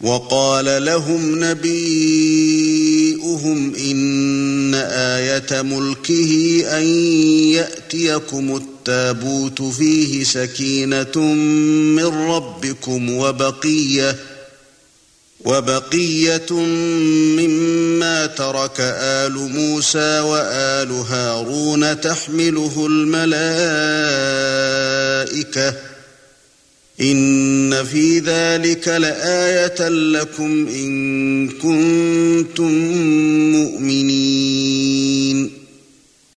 وقال لهم نبيؤهم إن آية ملكه أن يأتيكم التابوت فيه سكينة من ربكم وبقية مما ترك آل موسى وآل هارون تحمله الملائكة إن في ذلك لآية لكم إن كنتم مؤمنين